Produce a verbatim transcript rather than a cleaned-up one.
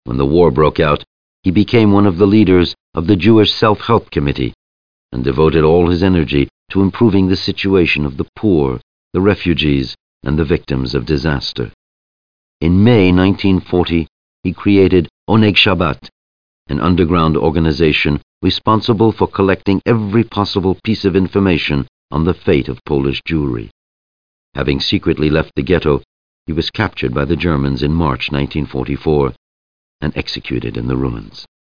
When the war broke out, he became one of the leaders of the Jewish Self-Help Committee and devoted all his energy to improving the situation of the poor, the refugees, and the victims of disaster. In May nineteen forty, he created Oneg Shabbat, an underground organization responsible for collecting every possible piece of information on the fate of Polish Jewry. Having secretly left the ghetto, he was captured by the Germans in March nineteen forty-four and executed in the ruins.